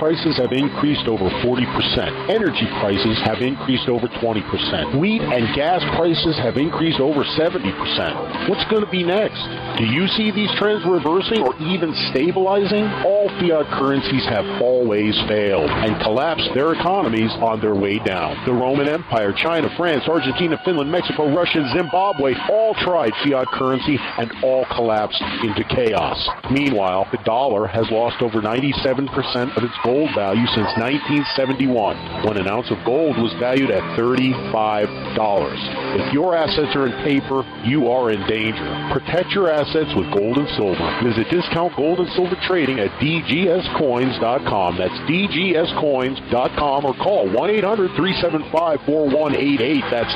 prices have increased over 40%. Energy prices have increased over 20%. Wheat and gas prices have increased over 70%. What's going to be next? Do you see these trends reversing or even stabilizing? All fiat currencies have always failed and collapsed their economies on their way down. The Roman Empire, China, France, Argentina, Finland, Mexico, Russia, and Zimbabwe all tried fiat currency and all collapsed into chaos. Meanwhile, the dollar has lost over 97% of its gold value since 1971, when an ounce of gold was valued at $35. If your assets are in paper, you are in danger. Protect your assets with gold and silver. Visit Discount Gold and Silver Trading at dgscoins.com. That's dgscoins.com, or call 1-800-375-4188. That's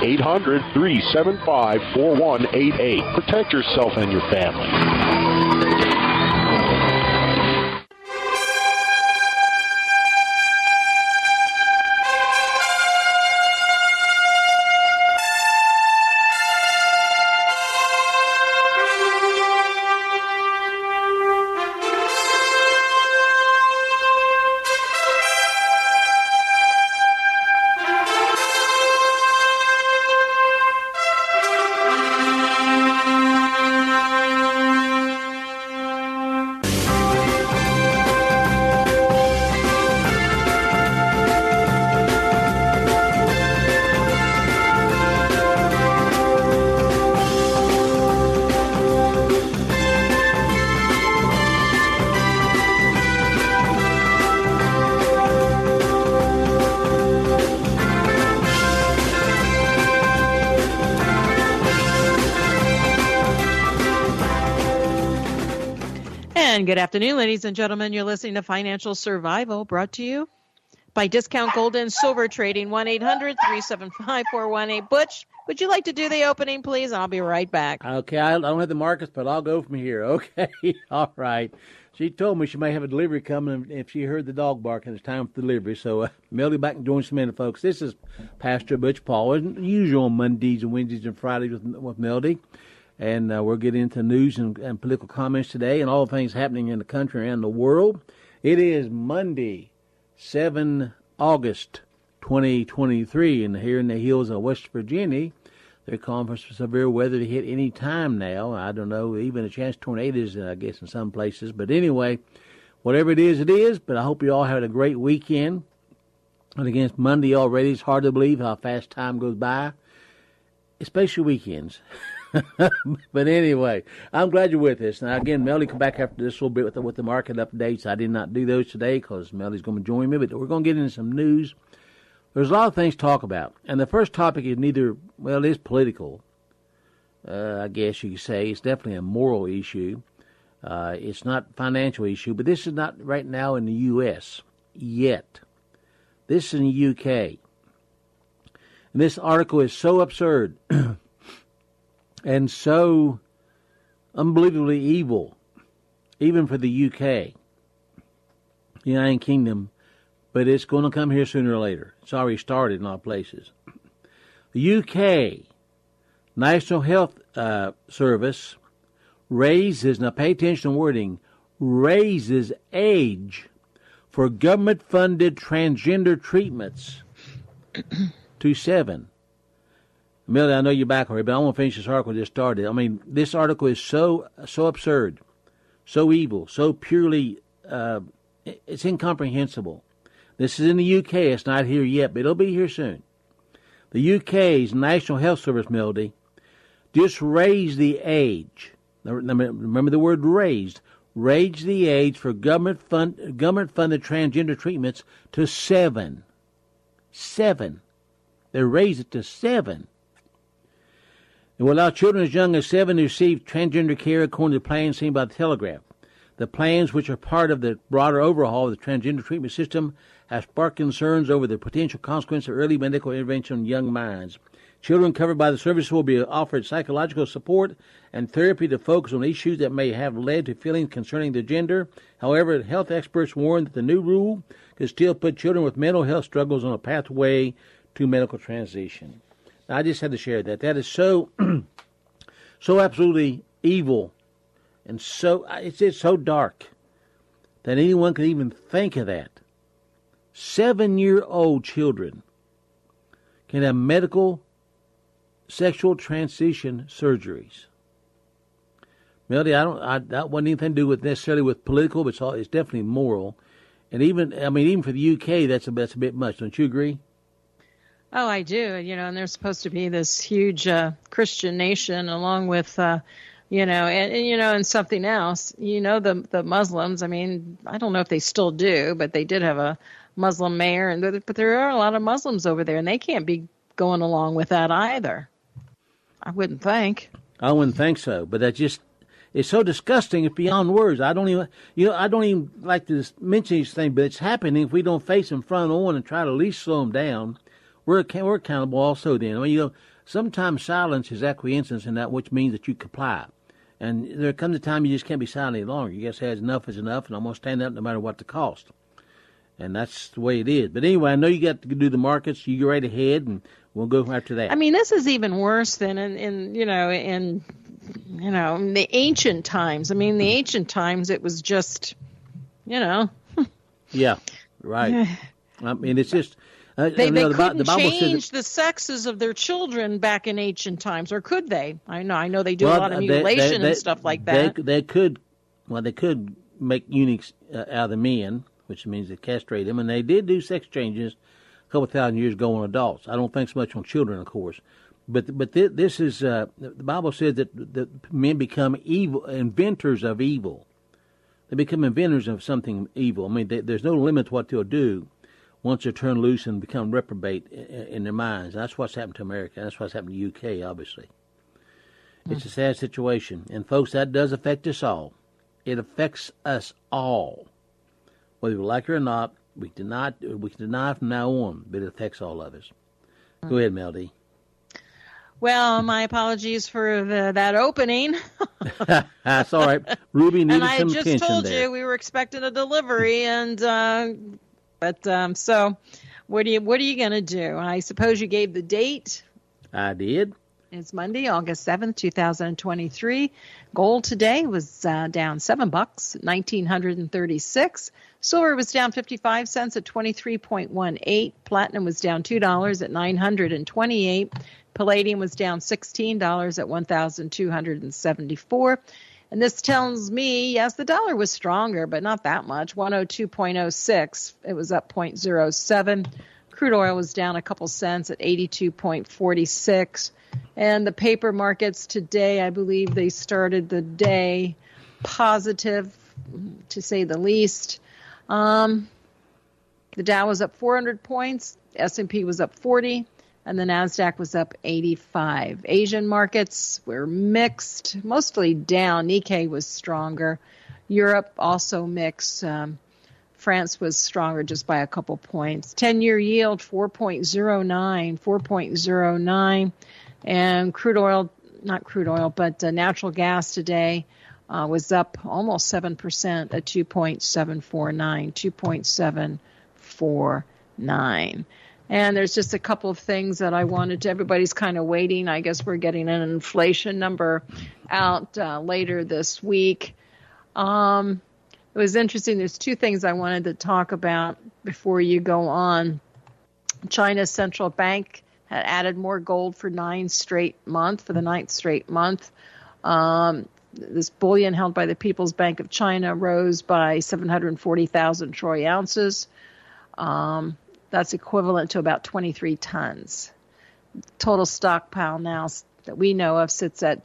800-375-4188. Protect yourself and your family. Good afternoon, ladies and gentlemen. You're listening to Financial Survival, brought to you by Discount Gold and Silver Trading. 1-800-375-418. Butch, would you like to do the opening, please? I'll be right back. Okay, I don't have the markets, but I'll go from here. Okay, all right. She told me she may have a delivery coming if she heard the dog barking. It's time for delivery. So, Melody back and join us in a minute, folks. This is Pastor Butch Paul, as usual on Mondays and Wednesdays and Fridays with Melody. And we'll get into news and political comments today and all the things happening in the country and the world. It is Monday, 7 August 2023, and here in the hills of West Virginia, they're calling for severe weather to hit any time now. I don't know, even a chance of tornadoes, I guess, in some places. But anyway, whatever it is, it is. But I hope you all had a great weekend. And against Monday already, it's hard to believe how fast time goes by, especially weekends. But anyway, I'm glad you're with us. Now, again, Melody come back after this a little bit with the market updates. I did not do those today because Melody's going to join me, but we're going to get into some news. There's a lot of things to talk about. And the first topic is it is political. I guess you could say. It's definitely a moral issue. It's not a financial issue, but this is not right now in the U.S. yet. This is in the U.K. And this article is so absurd and so unbelievably evil, even for the UK, United Kingdom, but it's going to come here sooner or later. It's already started in a lot of places. The UK National Health Service raises, now pay attention to wording, raises age for government-funded transgender treatments to 7. Millie, I know you're back already, but I want to finish this article that just started. I mean, this article is so absurd, so evil, so purely, it's incomprehensible. This is in the UK. It's not here yet, but it'll be here soon. The UK's National Health Service, Melody, just raised the age. Remember the word raised. Raised the age for government-funded transgender treatments to 7. 7. They raised it to 7. It will allow children as young as 7 to receive transgender care according to plans seen by the Telegraph. The plans, which are part of the broader overhaul of the transgender treatment system, have sparked concerns over the potential consequences of early medical intervention in young minds. Children covered by the service will be offered psychological support and therapy to focus on issues that may have led to feelings concerning their gender. However, health experts warn that the new rule could still put children with mental health struggles on a pathway to medical transition. Now, I just had to share that. That is so absolutely evil, and it's so dark that anyone could even think of that. 7-year-old children can have medical sexual transition surgeries. Melody, that wasn't anything to do with necessarily with political, but it's definitely moral. And even for the UK, that's a bit much. Don't you agree? Oh, I do. And they're supposed to be this huge Christian nation, along with, and something else. The Muslims. I mean, I don't know if they still do, but they did have a Muslim mayor, but there are a lot of Muslims over there, and they can't be going along with that either. I wouldn't think. I wouldn't think so, but it's so disgusting. It's beyond words. I don't even like to mention these things, but it's happening. If we don't face them front on and try to at least slow them down, we're accountable also then. Sometimes silence is acquiescence in that, which means that you comply. And there comes a time you just can't be silent any longer. You just say enough is enough, and I'm going to stand up no matter what the cost. And that's the way it is. But anyway, I know you got to do the markets. You go right ahead, and we'll go after that. I mean, this is even worse than in the ancient times. I mean, the ancient times, it was just, Yeah, right. I mean, it's just... They couldn't change the sexes of their children back in ancient times, or could they? I know they do a lot of mutilation and stuff like that. They could make eunuchs out of the men, which means they castrate them, and they did do sex changes a couple thousand years ago on adults. I don't think so much on children, of course, but this is the Bible says that men become evil inventors of evil. They become inventors of something evil. I mean, there's no limit to what they'll do once they're turned loose and become reprobate in their minds. That's what's happened to America. That's what's happened to the UK, obviously. It's a sad situation. And, folks, that does affect us all. It affects us all. Whether we like it or not, we can deny from now on, but it affects all of us. Go ahead, Mel D. Well, my apologies for that opening. That's all right. Ruby needed some attention there. And I just told you we were expecting a delivery, and... So what are you going to do? I suppose you gave the date. I did. It's Monday, August 7th, 2023. Gold today was down $7, 1,936. Silver was down 55 cents at 23.18. Platinum was down $2 at 928. Palladium was down $16 at 1,274. And this tells me, yes, the dollar was stronger, but not that much. 102.06. It was up 0.07. Crude oil was down a couple cents at 82.46. And the paper markets today, I believe they started the day positive, to say the least. The Dow was up 400 points. S&P was up 40. And the NASDAQ was up 85. Asian markets were mixed, mostly down. Nikkei was stronger. Europe also mixed. France was stronger just by a couple points. 10-year yield, 4.09. And natural gas today was up almost 7% at 2.749. And there's just a couple of things that I wanted to, everybody's kind of waiting. I guess we're getting an inflation number out later this week. It was interesting. There's two things I wanted to talk about before you go on. China's central bank had added more gold for the ninth straight month. This bullion held by the People's Bank of China rose by 740,000 troy ounces. That's equivalent to about 23 tons. Total stockpile now that we know of sits at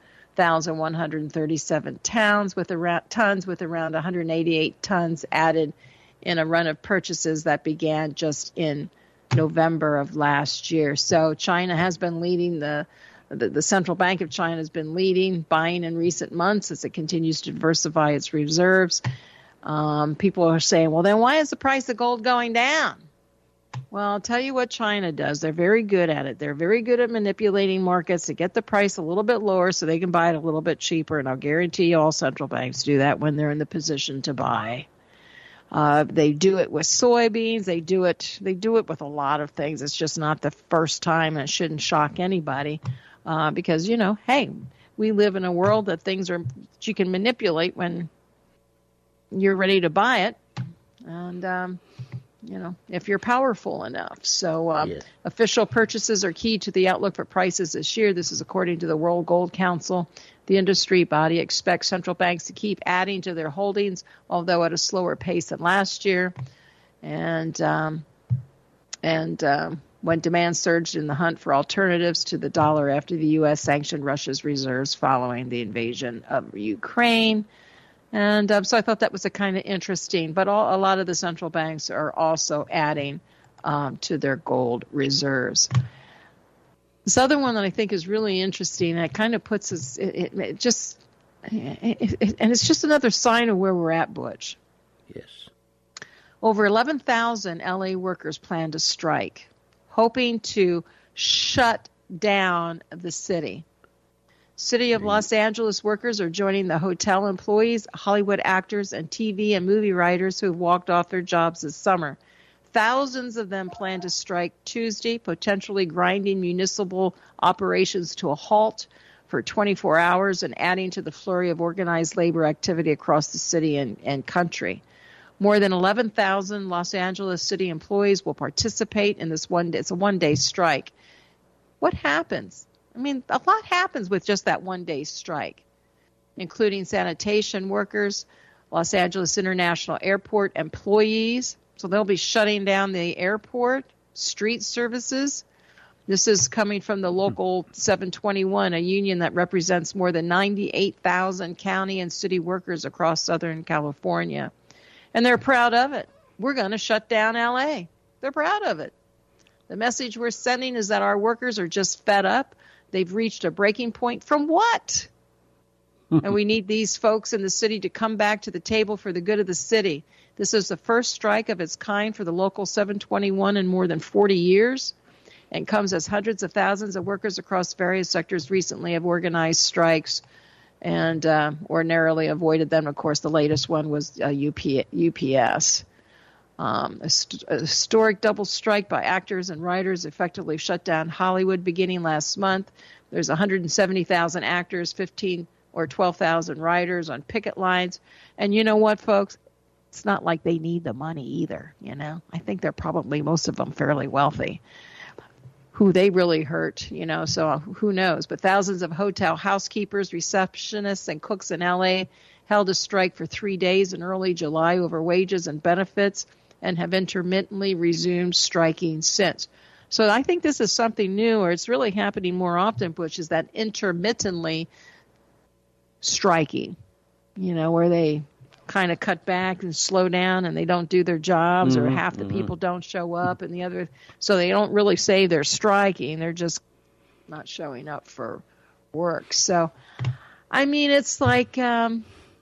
2,137 tons with around 188 tons added in a run of purchases that began just in November of last year. So China has been leading, the Central Bank of China has been leading buying in recent months as it continues to diversify its reserves. People are saying, well, then why is the price of gold going down? Well, I'll tell you what China does. They're very good at it. They're very good at manipulating markets to get the price a little bit lower so they can buy it a little bit cheaper. And I'll guarantee you all central banks do that when they're in the position to buy. They do it with soybeans. They do it with a lot of things. It's just not the first time, and it shouldn't shock anybody because, hey, we live in a world that you can manipulate when you're ready to buy it. And if you're powerful enough. So Yes. official purchases are key to the outlook for prices this year. This is according to the World Gold Council. The industry body expects central banks to keep adding to their holdings, although at a slower pace than last year. And when demand surged in the hunt for alternatives to the dollar after the U.S. sanctioned Russia's reserves following the invasion of Ukraine. And so I thought that was a kind of interesting. But a lot of the central banks are also adding to their gold reserves. This other one that I think is really interesting, and it kind of puts us, and it's just another sign of where we're at, Butch. Yes. Over 11,000 LA workers plan to strike, hoping to shut down the city. City of Los Angeles workers are joining the hotel employees, Hollywood actors, and TV and movie writers who have walked off their jobs this summer. Thousands of them plan to strike Tuesday, potentially grinding municipal operations to a halt for 24 hours and adding to the flurry of organized labor activity across the city and country. More than 11,000 Los Angeles city employees will participate in this one-day. It's a one-day strike. What happens? I mean, a lot happens with just that one-day strike, including sanitation workers, Los Angeles International Airport employees. So they'll be shutting down the airport, street services. This is coming from the local 721, a union that represents more than 98,000 county and city workers across Southern California. And they're proud of it. We're going to shut down L.A. They're proud of it. The message we're sending is that our workers are just fed up. They've reached a breaking point from what? And we need these folks in the city to come back to the table for the good of the city. This is the first strike of its kind for the local 721 in more than 40 years and comes as hundreds of thousands of workers across various sectors recently have organized strikes and ordinarily avoided them. Of course, the latest one was UPS. A historic double strike by actors and writers effectively shut down Hollywood beginning last month. There's 170,000 actors, 15 or 12,000 writers on picket lines. And you know what, folks? It's not like they need the money either, I think they're probably, most of them, fairly wealthy. Who they really hurt, so who knows. But thousands of hotel housekeepers, receptionists, and cooks in L.A. held a strike for 3 days in early July over wages and benefits and have intermittently resumed striking since. So I think this is something new, or it's really happening more often, which is that intermittently striking, where they kind of cut back and slow down and they don't do their jobs or half the people don't show up and the other, so they don't really say they're striking. They're just not showing up for work. So, I mean, it's like, it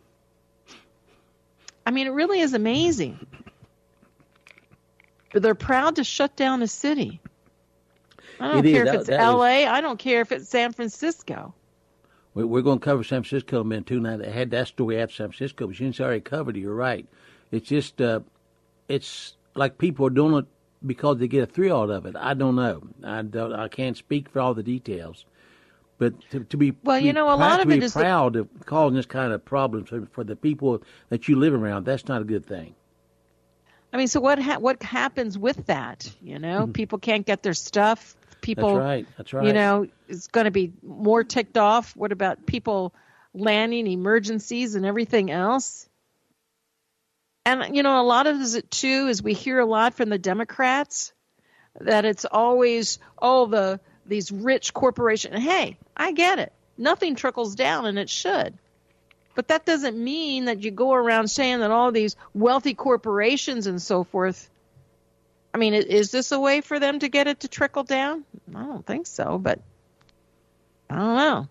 really is amazing. They're proud to shut down a city. I don't care if it's L.A. I don't care if it's San Francisco. We're going to cover San Francisco in a minute, too. Now, they had that story after San Francisco, but since I already covered it, you're right. It's just, it's like people are doing it because they get a thrill out of it. I don't know. I can't speak for all the details. But to be a lot of it is proud of causing this kind of problems for the people that you live around, that's not a good thing. I mean, so what happens with that? People can't get their stuff. People, That's right. It's going to be more ticked off. What about people landing emergencies and everything else? And, a lot of it, too, is we hear a lot from the Democrats that it's always, these rich corporations. Hey, I get it. Nothing trickles down, and it should. But that doesn't mean that you go around saying that all these wealthy corporations and so forth. I mean, is this a way for them to get it to trickle down? I don't think so, but I don't know.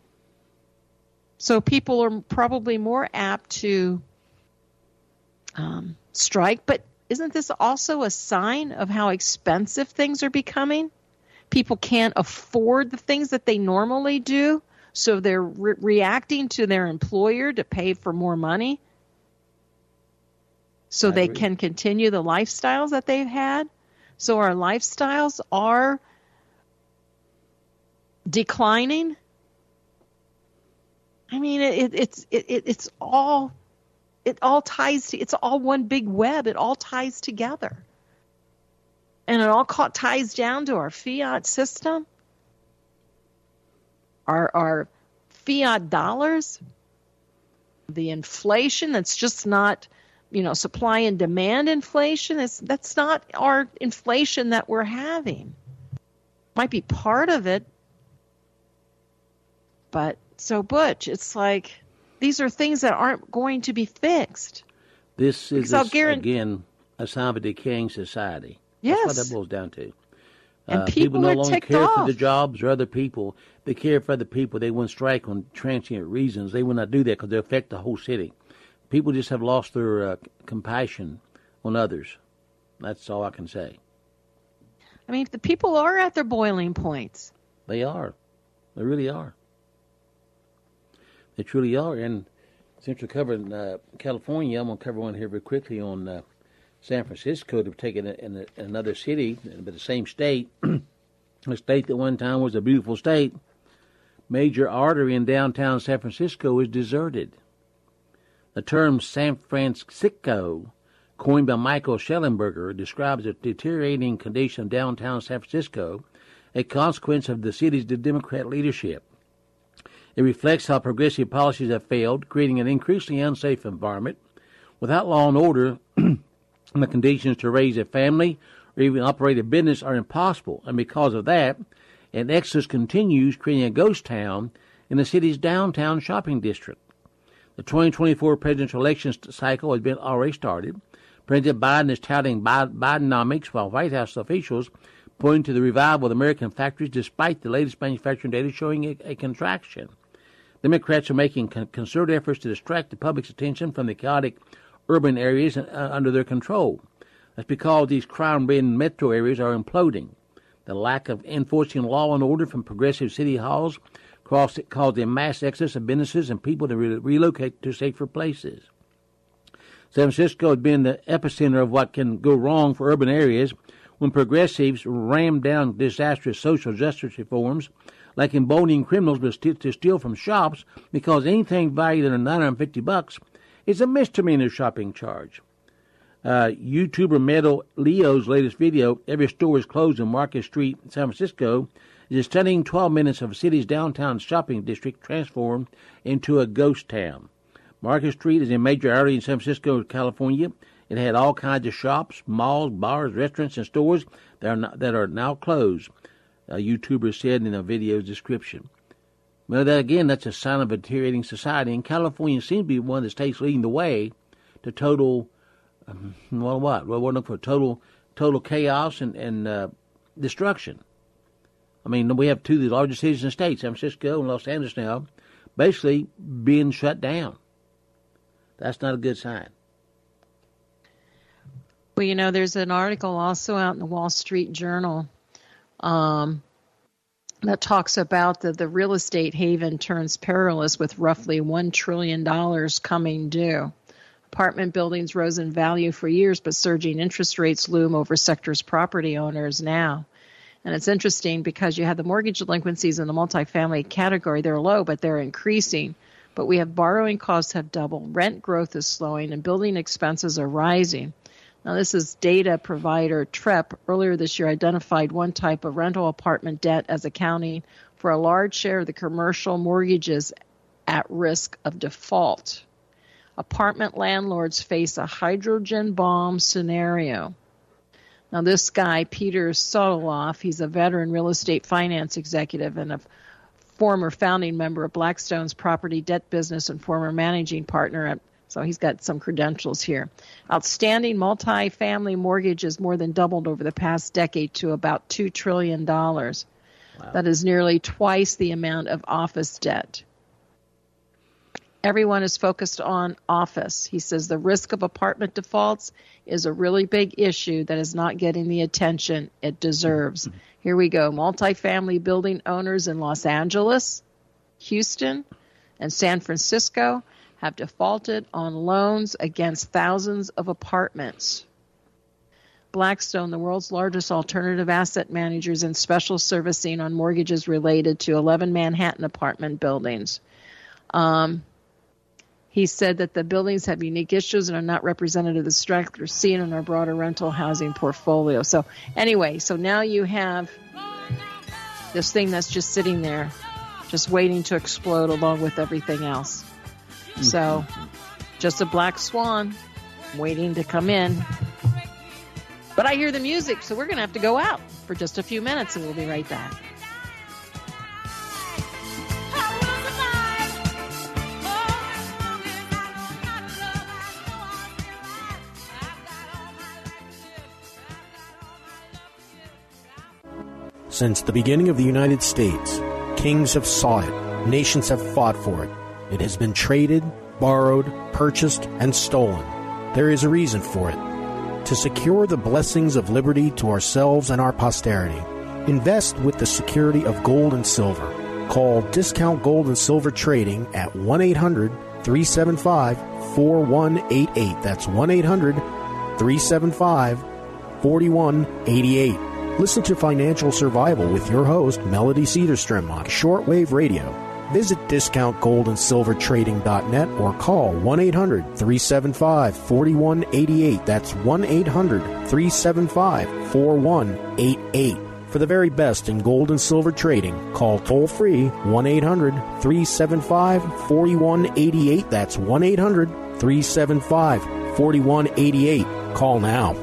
So people are probably more apt to strike, but isn't this also a sign of how expensive things are becoming? People can't afford the things that they normally do, so they're reacting to their employer to pay for more money so they can continue the lifestyles that they've had. So our lifestyles are declining. I mean, it's all ties to, it's all one big web. It all ties together. And it all ties down to our fiat system, our fiat dollars, the inflation that's just not, supply and demand inflation. That's not our inflation that we're having. Might be part of it. But so, Butch, it's like these are things that aren't going to be fixed. This is, again, a sign of a decaying society. Yes. That's what that boils down to. And people no are longer ticked care off. for the jobs or other people. They care for other people. They wouldn't strike on transient reasons. They would not do that because they affect the whole city. People just have lost their compassion on others. That's all I can say. I mean, the people are at their boiling points. They are. They really are. They truly are. And since we're covering California, I'm going to cover one here very quickly on San Francisco. To take it in another city, but the same state, a state that one time was a beautiful state. Major artery in downtown San Francisco is deserted. The term San Francisco, coined by Michael Schellenberger, describes a deteriorating condition of downtown San Francisco, a consequence of the city's Democrat leadership. It reflects how progressive policies have failed, creating an increasingly unsafe environment. Without law and order, the conditions to raise a family or even operate a business are impossible, and because of that, an exodus continues, creating a ghost town in the city's downtown shopping district. The 2024 presidential election cycle has been already started. President Biden is touting Bidenomics, while White House officials point to the revival of American factories despite the latest manufacturing data showing a contraction. Democrats are making concerted efforts to distract the public's attention from the chaotic urban areas under their control. That's because these crime-ridden metro areas are imploding. The lack of enforcing law and order from progressive city halls caused a mass exodus of businesses and people to relocate to safer places. San Francisco has been the epicenter of what can go wrong for urban areas when progressives ram down disastrous social justice reforms, like emboldening criminals to steal from shops because anything valued under $950 is a misdemeanor shopping charge. YouTuber Metal Leo's latest video, "Every Store is Closed" on Market Street, San Francisco, is a stunning 12 minutes of the city's downtown shopping district transformed into a ghost town. Market Street is a major artery in San Francisco, California. It had all kinds of shops, malls, bars, restaurants, and stores that are now closed, a YouTuber said in a video's description. Well, that's a sign of a deteriorating society, and California seems to be one of the states leading the way to total, we're looking for total chaos and destruction. I mean, we have two of the largest cities in the state, San Francisco and Los Angeles now, basically being shut down. That's not a good sign. Well, there's an article also out in the Wall Street Journal that talks about the real estate haven turns perilous with roughly $1 trillion coming due. Apartment buildings rose in value for years, but surging interest rates loom over sector's property owners now. And it's interesting because you have the mortgage delinquencies in the multifamily category. They're low, but they're increasing. But we have borrowing costs have doubled, rent growth is slowing, and building expenses are rising. Now, this is data provider TREP earlier this year identified one type of rental apartment debt as accounting for a large share of the commercial mortgages at risk of default. Apartment landlords face a hydrogen bomb scenario. Now, this guy, Peter Sotoloff, he's a veteran real estate finance executive and a former founding member of Blackstone's property debt business and former managing partner. So he's got some credentials here. Outstanding multifamily mortgages more than doubled over the past decade to about $2 trillion. Wow. That is nearly twice the amount of office debt. Everyone is focused on office. He says the risk of apartment defaults is a really big issue that is not getting the attention it deserves. Here we go. Multifamily building owners in Los Angeles, Houston, and San Francisco have defaulted on loans against thousands of apartments. Blackstone, the world's largest alternative asset managers in special servicing on mortgages related to 11 Manhattan apartment buildings. He said that the buildings have unique issues and are not representative of the strength we're seeing in our broader rental housing portfolio. So anyway, so now you have this thing that's just sitting there, just waiting to explode along with everything else. So just a black swan waiting to come in. But I hear the music, so we're going to have to go out for just a few minutes, and we'll be right back. Since the beginning of the United States, kings have sought it, nations have fought for it. It has been traded, borrowed, purchased, and stolen. There is a reason for it. To secure the blessings of liberty to ourselves and our posterity, invest with the security of gold and silver. Call Discount Gold and Silver Trading at 1-800-375-4188. That's 1-800-375-4188. Listen to Financial Survival with your host, Melody Cedarstrom, on shortwave radio. Visit discountgoldandsilvertrading.net or call 1-800-375-4188. That's 1-800-375-4188. For the very best in gold and silver trading, call toll-free 1-800-375-4188. That's 1-800-375-4188. Call now.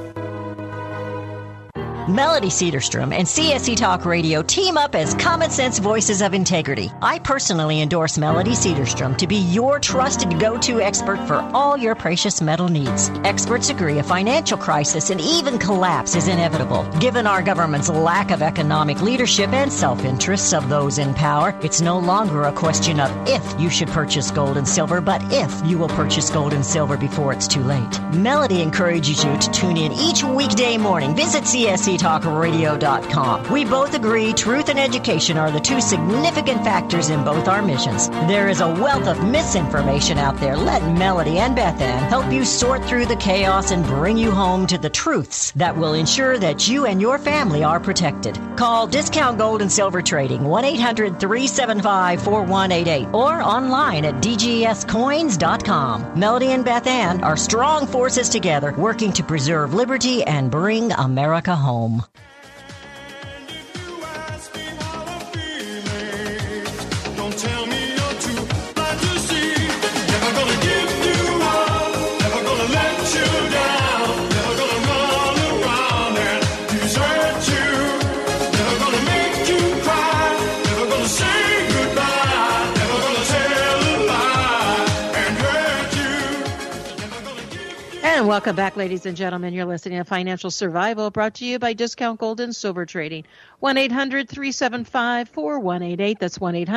Melody Cedarstrom and CSC Talk Radio team up as common sense voices of integrity. I personally endorse Melody Cedarstrom to be your trusted go-to expert for all your precious metal needs. Experts agree a financial crisis and even collapse is inevitable. Given our government's lack of economic leadership and self-interests of those in power, it's no longer a question of if you should purchase gold and silver, but if you will purchase gold and silver before it's too late. Melody encourages you to tune in each weekday morning. Visit CSCTalkRadio.com. We both agree truth and education are the two significant factors in both our missions. There is a wealth of misinformation out there. Let Melody and Beth Ann help you sort through the chaos and bring you home to the truths that will ensure that you and your family are protected. Call Discount Gold and Silver Trading 1-800-375-4188 or online at dgscoins.com. Melody and Beth Ann are strong forces together working to preserve liberty and bring America home. And welcome back, ladies and gentlemen. You're listening to Financial Survival, brought to you by Discount Gold and Silver Trading. 1-800-375-4188. That's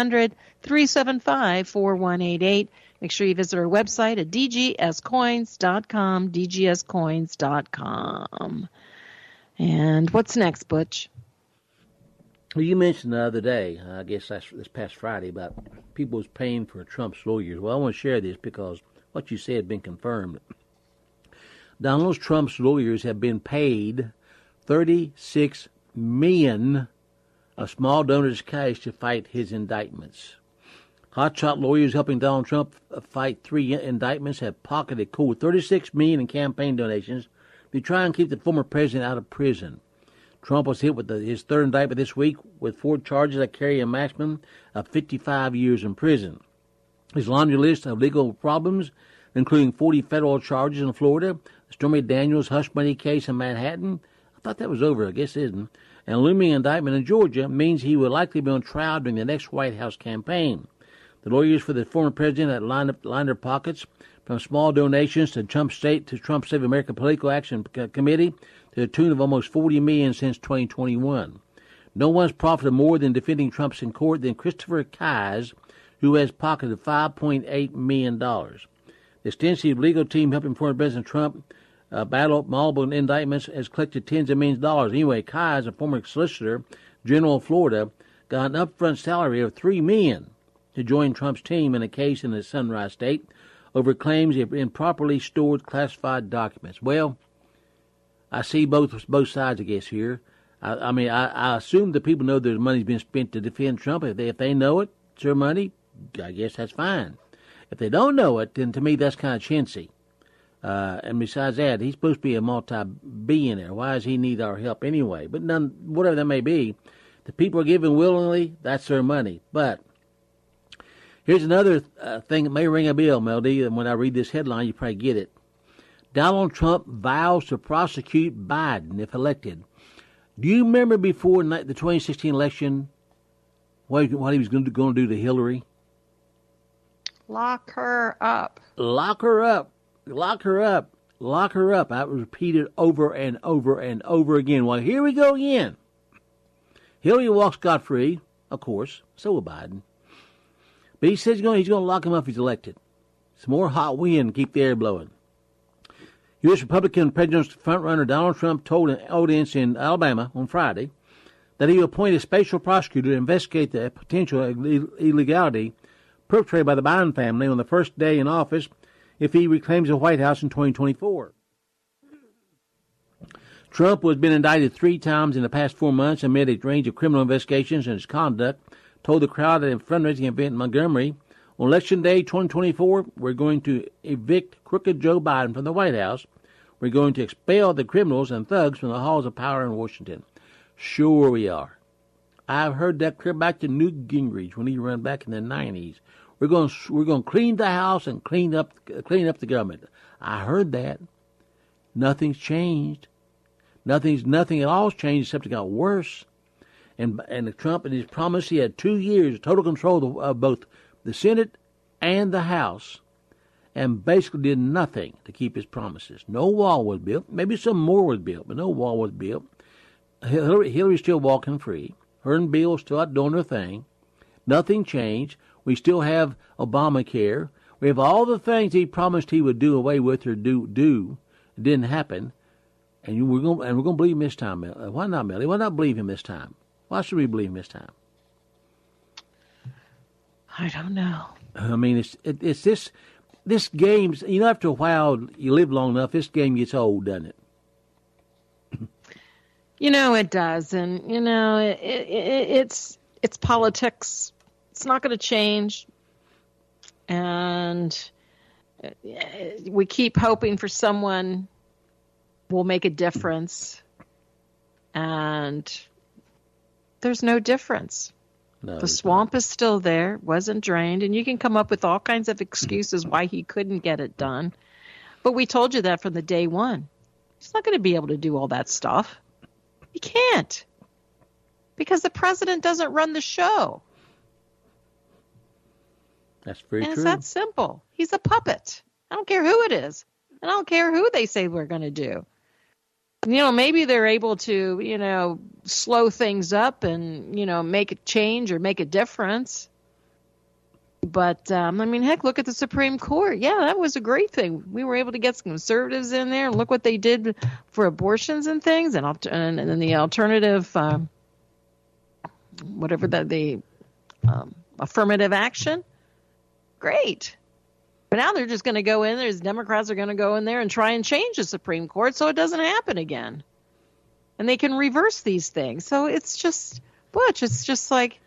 1-800-375-4188. Make sure you visit our website at dgscoins.com, dgscoins.com. And what's next, Butch? Well, you mentioned the other day, I guess that's this past Friday, about people was paying for Trump's lawyers. Well, I want to share this because what you said had been confirmed. Donald Trump's lawyers have been paid $36 million of small donors' cash to fight his indictments. Hotshot lawyers helping Donald Trump fight 3 indictments have pocketed $36 million in campaign donations to try and keep the former president out of prison. Trump was hit with his third indictment this week with 4 charges that carry a maximum of 55 years in prison. His laundry list of legal problems, including 40 federal charges in Florida, Stormy Daniels' hush money case in Manhattan. I thought that was over. I guess it isn't. And a looming indictment in Georgia means he will likely be on trial during the next White House campaign. The lawyers for the former president have lined their pockets from small donations to Trump's State of America Political Action Committee to the tune of almost $40 million since 2021. No one's profited more than defending Trump in court than Christopher Kise, who has pocketed $5.8 million. The extensive legal team helping former President Trump battle multiple indictments has collected tens of millions of dollars. Anyway, Kise, a former solicitor general of Florida, got an upfront salary of $3 million to join Trump's team in a case in the Sunrise State over claims of improperly stored classified documents. Well, I see both sides, I guess, here. I assume the people know there's money's been spent to defend Trump. If they know it, it's their money, I guess that's fine. If they don't know it, then to me that's kind of chintzy. And besides that, he's supposed to be a multi-billionaire. Why does he need our help anyway? But whatever that may be, the people are giving willingly. That's their money. But here's another thing that may ring a bell, Melody. And when I read this headline, you probably get it. Donald Trump vows to prosecute Biden if elected. Do you remember before the 2016 election what he was going to do to Hillary? Lock her up. Lock her up. Lock her up. Lock her up. I repeated over and over and over again. Well, here we go again. Hillary walks scot-free, of course. So will Biden. But he says he's going to lock him up if he's elected. Some more hot wind to keep the air blowing. U.S. Republican presidential frontrunner Donald Trump told an audience in Alabama on Friday that he will appoint a special prosecutor to investigate the potential illegality perpetrated by the Biden family on the first day in office if he reclaims the White House in 2024. Trump has been indicted 3 times in the past 4 months amid a range of criminal investigations, and his conduct told the crowd at a fundraising event in Montgomery, on Election Day 2024, we're going to evict crooked Joe Biden from the White House. We're going to expel the criminals and thugs from the halls of power in Washington. Sure we are. I've heard that clear back to Newt Gingrich when he ran back in the 90s. We're going to clean the house and clean up the government. I heard that. Nothing's changed. Nothing at all has changed except it got worse. And Trump and his promise, he had 2 years of total control of both the Senate and the House, and basically did nothing to keep his promises. No wall was built. Maybe some more was built, but no wall was built. Hillary's still walking free. Her and Bill still out doing their thing. Nothing changed. We still have Obamacare. We have all the things he promised he would do away with or do. It didn't happen. And we're going to believe him this time. Why not, Melly? Why not believe him this time? Why should we believe him this time? I don't know. I mean, it's this game. You know, after a while, you live long enough, this game gets old, doesn't it? You know it does, and you know it's politics. It's not going to change, and we keep hoping for someone will make a difference, and there's no difference. No, the swamp is still there, wasn't drained, and you can come up with all kinds of excuses why he couldn't get it done. But we told you that from the day one. He's not going to be able to do all that stuff. He can't. Because the president doesn't run the show. That's very true. It's that simple. He's a puppet. I don't care who it is. And I don't care who they say we're going to do. You know, maybe they're able to, you know, slow things up and, you know, make a change or make a difference. But, I mean, heck, look at the Supreme Court. Yeah, that was a great thing. We were able to get some conservatives in there and look what they did for abortions and things and then the alternative, whatever the affirmative action. Great. But now they're just going to go in there. Democrats are going to go in there and try and change the Supreme Court so it doesn't happen again. And they can reverse these things. So it's just, Butch, it's just like,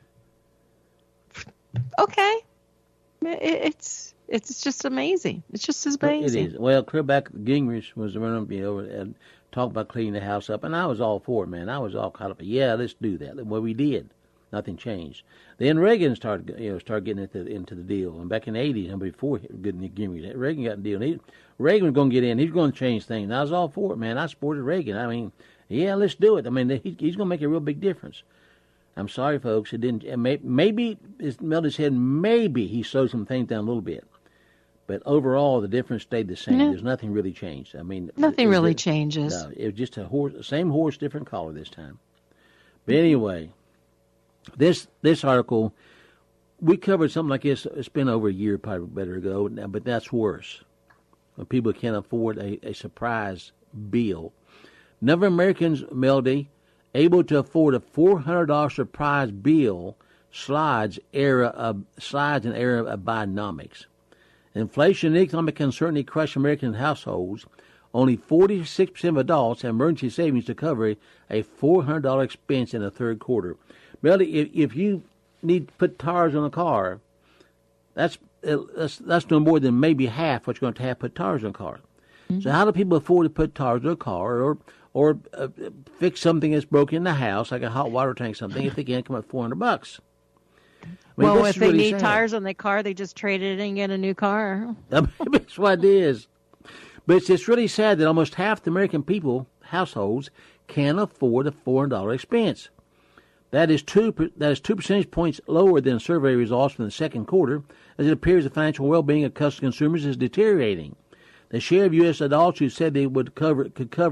okay. It's just amazing. It's just amazing. It is. Well, clear back, Gingrich was running, you know, and talked about cleaning the house up. And I was all for it, man. I was all caught up. Yeah, let's do that. Well, we did. Nothing changed. Then Reagan started getting into the deal. And back in the 80s, and before Gingrich, Reagan got the deal. Reagan was going to get in. He was going to change things. And I was all for it, man. I supported Reagan. I mean, yeah, let's do it. I mean, he's going to make a real big difference. I'm sorry, folks. It didn't. Maybe, as Melody said, maybe he slowed some things down a little bit. But overall, the difference stayed the same. There's nothing really changed. I mean, nothing really changes. No, it was just same horse, different collar this time. But anyway. This article, we covered something like this. It's been over a year, probably better ago. But that's worse. When people can't afford a surprise bill. Number of Americans, Melody, able to afford a $400 surprise bill slides an era of Bidenomics. Inflation and economic uncertainty crush American households. Only 46% of adults have emergency savings to cover a $400 expense in the third quarter. Melody, if you need to put tires on a car, that's that's no more than maybe half what you're going to have to put tires on a car. Mm-hmm. So how do people afford to put tires on a car or fix something that's broken in the house, like a hot water tank, something, if they can't come up $400? Well, if they really need tires on their car, they just trade it in and get a new car. That's what it is. But it's really sad that almost half the American households can't afford a $400 expense. That is 2 percentage points lower than survey results from the second quarter, as it appears the financial well-being of consumers is deteriorating. The share of U.S. adults who said they would cover a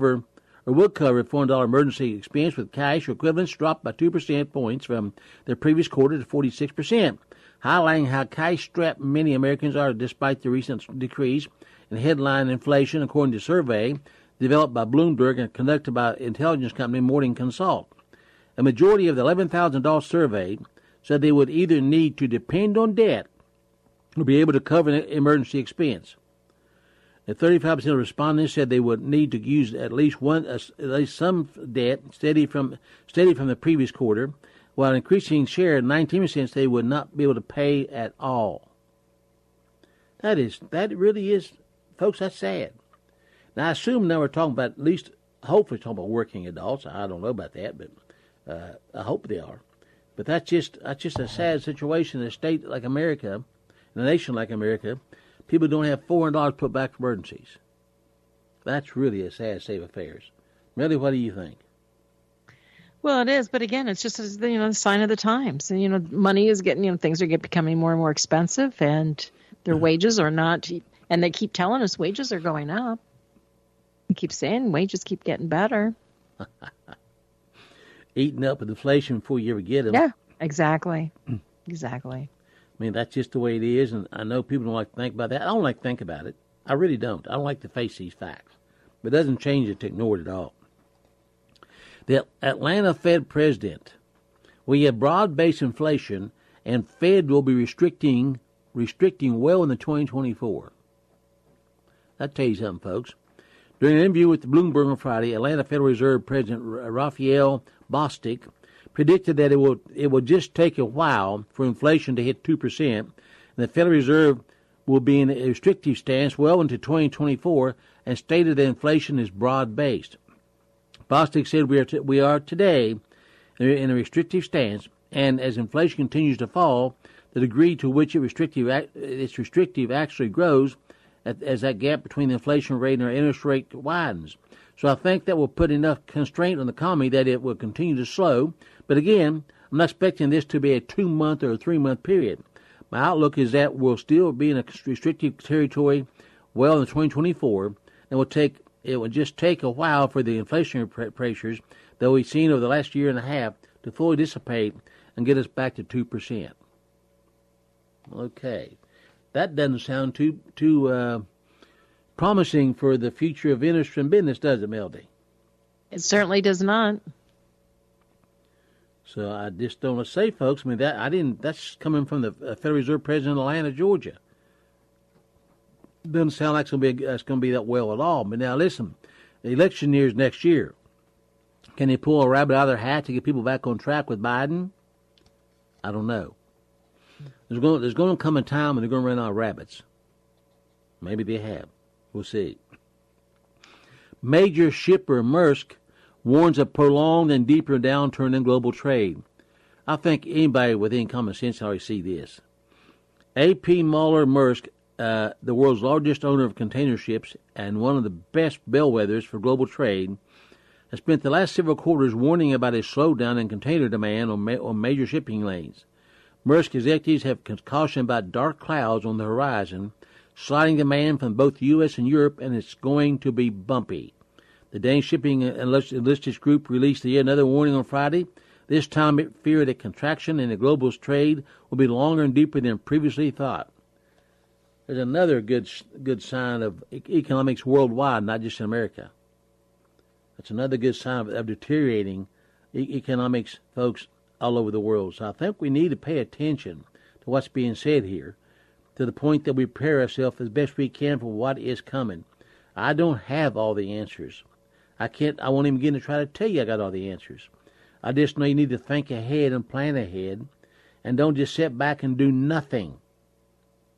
$400 emergency expense with cash or equivalents dropped by 2 percentage points from the previous quarter to 46%, highlighting how cash-strapped many Americans are despite the recent decrease in headline inflation, according to a survey developed by Bloomberg and conducted by intelligence company Morning Consult. A majority of the 11,000 adults surveyed said they would either need to depend on debt or be able to cover an emergency expense. And 35% of respondents said they would need to use at least some debt steady from the previous quarter, while increasing share 19% said they would not be able to pay at all. That really is, folks. That's sad. Now I assume now we're talking about hopefully talking about working adults. I don't know about that, but I hope they are. But that's just a sad situation in a state like America, in a nation like America. People don't have $400 put back for emergencies. That's really a sad state of affairs. Melly, what do you think? Well, it is, but again, it's just the sign of the times. And money is getting things are becoming more and more expensive, and their wages are not. And they keep telling us wages are going up. They keep saying wages keep getting better. Eating up with inflation before you ever get them. Yeah, exactly. Exactly. I mean, that's just the way it is, and I know people don't like to think about that. I don't like to think about it. I really don't. I don't like to face these facts. But it doesn't change it to ignore it at all. The Atlanta Fed president, we have broad-based inflation, and Fed will be restricting well into 2024. That'll tell you something, folks. During an interview with Bloomberg on Friday, Atlanta Federal Reserve President Raphael Bostic predicted that it will just take a while for inflation to hit 2%, and the Federal Reserve will be in a restrictive stance well into 2024, and stated that inflation is broad-based. Bostic said we are today in a restrictive stance, and as inflation continues to fall, the degree to which it's restrictive actually grows as that gap between the inflation rate and our interest rate widens. So I think that will put enough constraint on the economy that it will continue to slow. But again, I'm not expecting this to be a 2-month or a 3-month period. My outlook is that we'll still be in a restrictive territory well in 2024, and it will just take a while for the inflationary pressures that we've seen over the last year and a half to fully dissipate and get us back to 2%. Okay. That doesn't sound too promising for the future of industry and business, does it, Melody? It certainly does not. So I just don't want to say, folks. I mean, that's coming from the Federal Reserve President of Atlanta, Georgia. Doesn't sound like it's going to be that well at all. But now listen, the election year is next year. Can they pull a rabbit out of their hat to get people back on track with Biden? I don't know. There's going to come a time when they're going to run out of rabbits. Maybe they have. We'll see. Major shipper Maersk warns of prolonged and deeper downturn in global trade. I think anybody with any common sense already see this. A.P. Moller Maersk, the world's largest owner of container ships and one of the best bellwethers for global trade, has spent the last several quarters warning about a slowdown in container demand on major shipping lanes. Maersk executives have cautioned about dark clouds on the horizon, sliding demand from both the U.S. and Europe, and it's going to be bumpy. The Danish Shipping and Logistics Group released yet another warning on Friday. This time it feared a contraction in the global trade will be longer and deeper than previously thought. There's another good sign of economics worldwide, not just in America. That's another good sign of deteriorating economics, folks, all over the world. So I think we need to pay attention to what's being said here, to the point that we prepare ourselves as best we can for what is coming. I don't have all the answers. I won't even begin to try to tell you I got all the answers. I just know you need to think ahead and plan ahead, and don't just sit back and do nothing.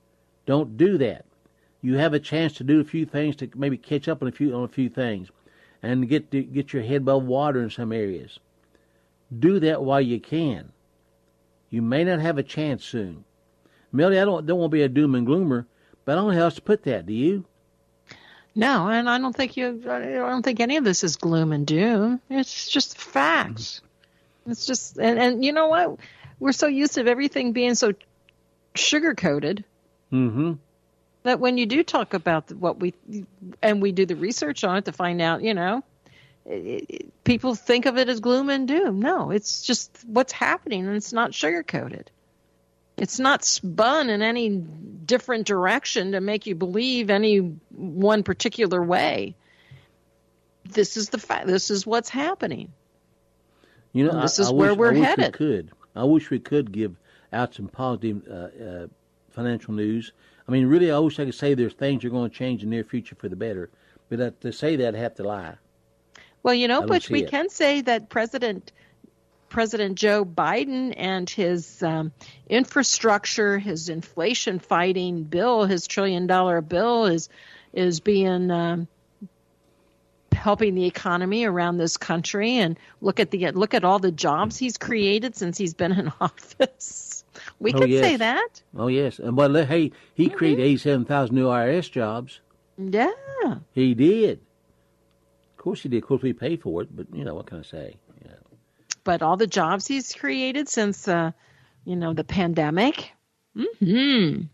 Don't do that. You have a chance to do a few things to maybe catch up on a few things, and get your head above water in some areas. Do that while you can. You may not have a chance soon. Melody, I don't want to be a doom and gloomer, but I don't know how else to put that. Do you? No, and I don't think any of this is gloom and doom. It's just facts. It's just, and you know what? We're so used to everything being so sugar-coated that when you do talk about we do the research on it to find out, people think of it as gloom and doom. No, it's just what's happening, and it's not sugar-coated. It's not spun in any different direction to make you believe any one particular way. This is the fact. This is what's happening. This is where we're headed. I wish we could give out some positive financial news. I mean, really, I wish I could say there's things are going to change in the near future for the better. But to say that, I have to lie. Well, Butch, we can say that President Joe Biden and his infrastructure, his inflation-fighting bill, his $1 trillion bill is being helping the economy around this country. And look at all the jobs he's created since he's been in office. We can say that. Oh yes, and hey, he created 87,000 new IRS jobs. Yeah, he did. Of course he did. Of course we pay for it, but what can I say? But all the jobs he's created since, the pandemic. Mm-hmm.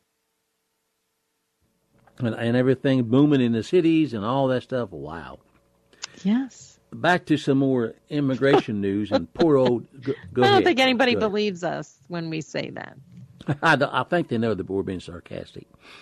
And everything booming in the cities and all that stuff. Wow. Yes. Back to some more immigration news and poor old. Go I don't ahead. think anybody believes us when we say that. I think they know that we're being sarcastic.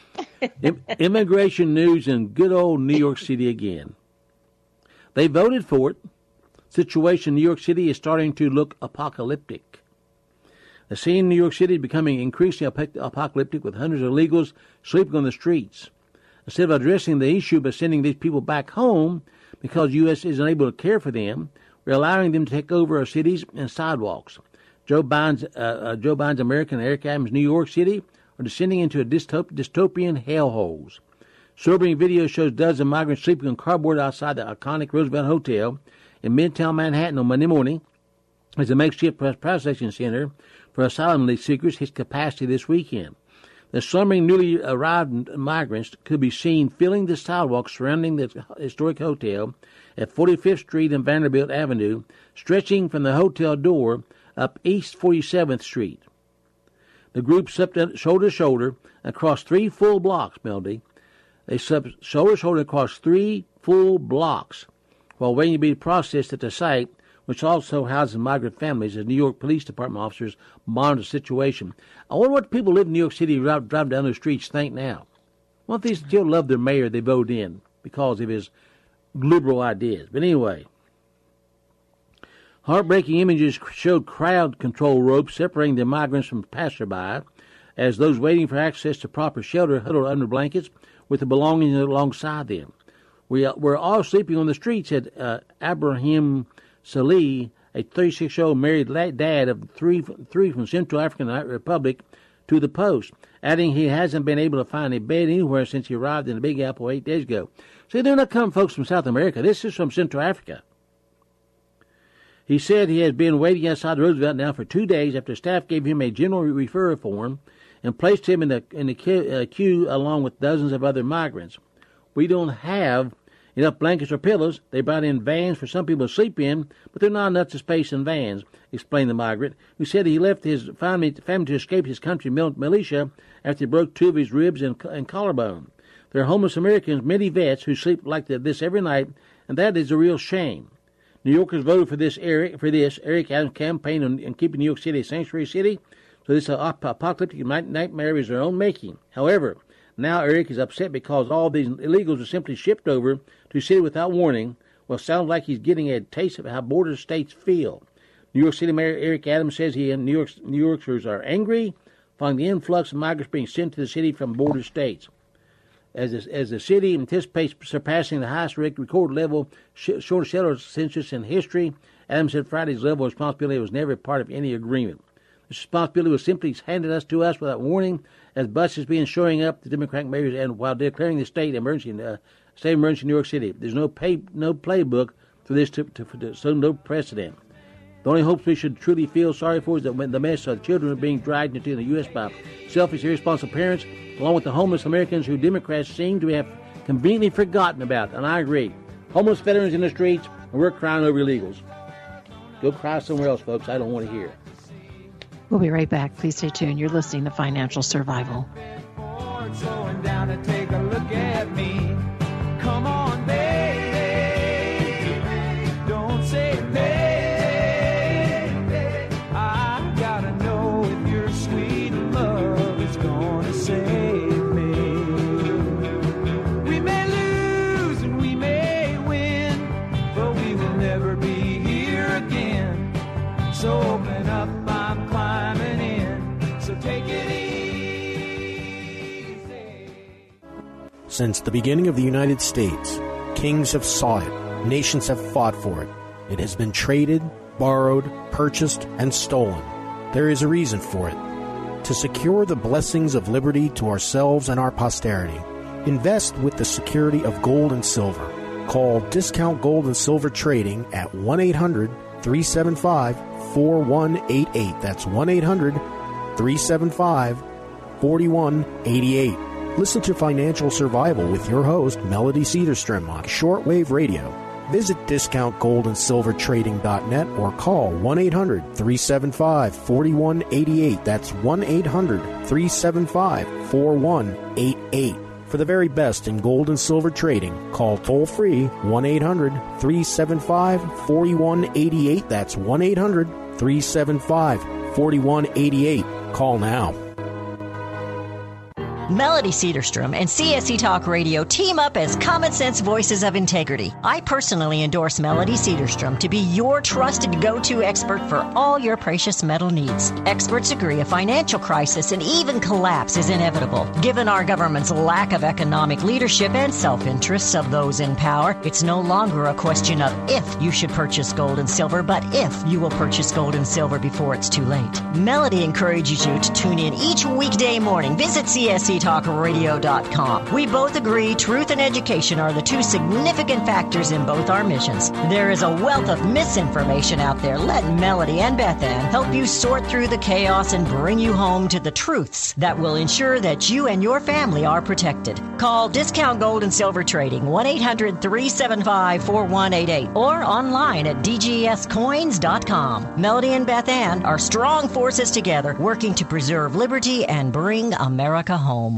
Immigration news in good old New York City again. They voted for it. Situation in New York City is starting to look apocalyptic. The scene in New York City is becoming increasingly apocalyptic, with hundreds of illegals sleeping on the streets. Instead of addressing the issue by sending these people back home because the U.S. is unable to care for them, we're allowing them to take over our cities and sidewalks. Joe Biden's America and Eric Adams' New York City are descending into a dystopian hellholes. Sobering video shows dozens of migrants sleeping on cardboard outside the iconic Roosevelt Hotel in Midtown Manhattan on Monday morning, as a makeshift processing center for asylum seekers hits capacity this weekend. The slumbering newly arrived migrants could be seen filling the sidewalks surrounding the historic hotel at 45th Street and Vanderbilt Avenue, stretching from the hotel door up East 47th Street. The group slept shoulder to shoulder across 3 full blocks, Melody. They slept shoulder to shoulder across 3 full blocks while waiting to be processed at the site, which also houses migrant families, as New York Police Department officers monitor the situation. I wonder what people live in New York City drive down the streets think now. What if they still love their mayor they voted in because of his liberal ideas? But anyway, heartbreaking images showed crowd control ropes separating the migrants from passerby, as those waiting for access to proper shelter huddled under blankets with the belongings alongside them. We're all sleeping on the streets, said Abraham Salih, a 36-year-old married dad of three from Central African Republic, to the Post, adding he hasn't been able to find a bed anywhere since he arrived in the Big Apple 8 days ago. See, they're not coming folks from South America. This is from Central Africa. He said he has been waiting outside Roosevelt now for 2 days after staff gave him a general referral form and placed him in the queue along with dozens of other migrants. We don't have enough blankets or pillows. They brought in vans for some people to sleep in, but there's not enough space in vans, explained the migrant, who said he left his family to escape his country militia after he broke 2 of his ribs and collarbone. There are homeless Americans, many vets, who sleep like this every night, and that is a real shame. New Yorkers voted for this Eric Adams campaign on keeping New York City a sanctuary city, so this apocalyptic nightmare is their own making. However, now Eric is upset because all these illegals are simply shipped over to city without warning. Well, it sounds like he's getting a taste of how border states feel. New York City Mayor Eric Adams says he and New Yorkers are angry following the influx of migrants being sent to the city from border states. As the city anticipates surpassing the highest recorded level shelter census in history, Adams said Friday's level of responsibility was never part of any agreement. This responsibility was simply handed to us without warning, as buses began showing up, the Democratic mayors, and while declaring the state emergency in New York City. There's no playbook for this, so no precedent. The only hopes we should truly feel sorry for is that when the mess of children are being dragged into the U.S. by selfish, irresponsible parents, along with the homeless Americans who Democrats seem to have conveniently forgotten about. And I agree. Homeless veterans in the streets, and we're crying over illegals. Go cry somewhere else, folks. I don't want to hear. We'll be right back. Please stay tuned. You're listening to Financial Survival. Slowing down to take a look at me. Come on, baby. Don't say baby. I gotta know if your sweet love is gonna save me. We may lose and we may win, but we will never be here again. So open up, I'm climbing in. So take it easy. Since the beginning of the United States, kings have sought it, nations have fought for it. It has been traded, borrowed, purchased, and stolen. There is a reason for it. To secure the blessings of liberty to ourselves and our posterity, invest with the security of gold and silver. Call Discount Gold and Silver Trading at 1-800-375-4188. That's 1-800-375-4188. Listen to Financial Survival with your host, Melody Cedarstrom, on shortwave radio. Visit discountgoldandsilvertrading.net or call 1-800-375-4188. That's 1-800-375-4188. For the very best in gold and silver trading, call toll-free 1-800-375-4188. That's 1-800-375-4188. Call now. Melody Cedarstrom and CSC Talk Radio team up as Common Sense Voices of Integrity. I personally endorse Melody Cedarstrom to be your trusted go-to expert for all your precious metal needs. Experts agree a financial crisis and even collapse is inevitable. Given our government's lack of economic leadership and self-interests of those in power, it's no longer a question of if you should purchase gold and silver, but if you will purchase gold and silver before it's too late. Melody encourages you to tune in each weekday morning. Visit CSCTalkRadio.com. We both agree truth and education are the two significant factors in both our missions. There is a wealth of misinformation out there. Let Melody and Beth Ann help you sort through the chaos and bring you home to the truths that will ensure that you and your family are protected. Call Discount Gold and Silver Trading 1-800-375-4188 or online at dgscoins.com. Melody and Beth Ann are strong forces together working to preserve liberty and bring America home.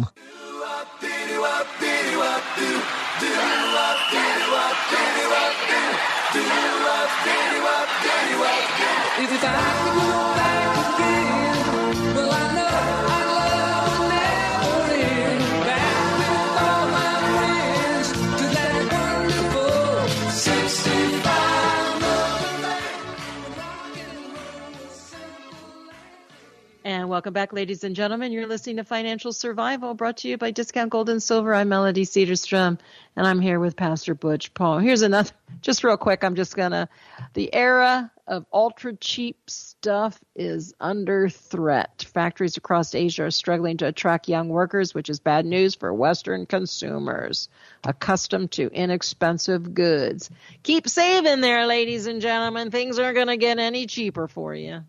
If I could go back again, well, I know I'd love never end. Back with all my friends to that wonderful 65. And welcome back, ladies and gentlemen. You're listening to Financial Survival, brought to you by Discount Gold and Silver. I'm Melody Cedarstrom, and I'm here with Pastor Butch Paul. Here's another, just real quick, the era of ultra cheap stuff is under threat. Factories across Asia are struggling to attract young workers, which is bad news for Western consumers accustomed to inexpensive goods. Keep saving there, ladies and gentlemen. Things aren't going to get any cheaper for you.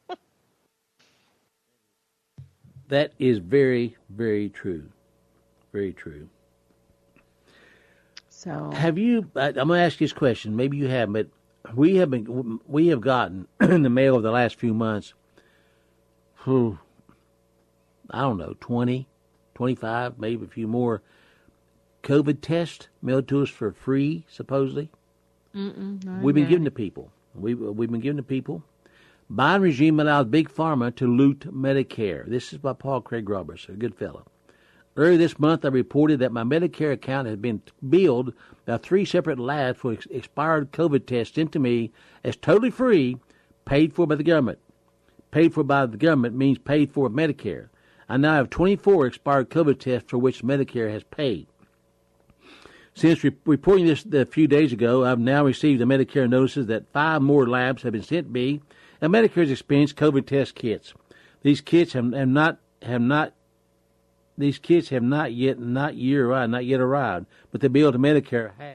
That is very, very true. Very true. So, have you? I'm going to ask you this question. Maybe you have, but we have gotten in the mail over the last few months. I don't know, 20, 25, maybe a few more COVID tests mailed to us for free, supposedly. We've been giving to people. We've been giving to people. Biden regime allows Big Pharma to loot Medicare. This is by Paul Craig Roberts, a good fellow. Earlier this month, I reported that my Medicare account had been billed by 3 separate labs for expired COVID tests sent to me as totally free, paid for by the government. Paid for by the government means paid for Medicare. I now have 24 expired COVID tests for which Medicare has paid. Since reporting this a few days ago, I've now received the Medicare notices that 5 more labs have been sent me, and Medicare's experienced COVID test kits. These kits have not yet arrived, but the bill to Medicare has.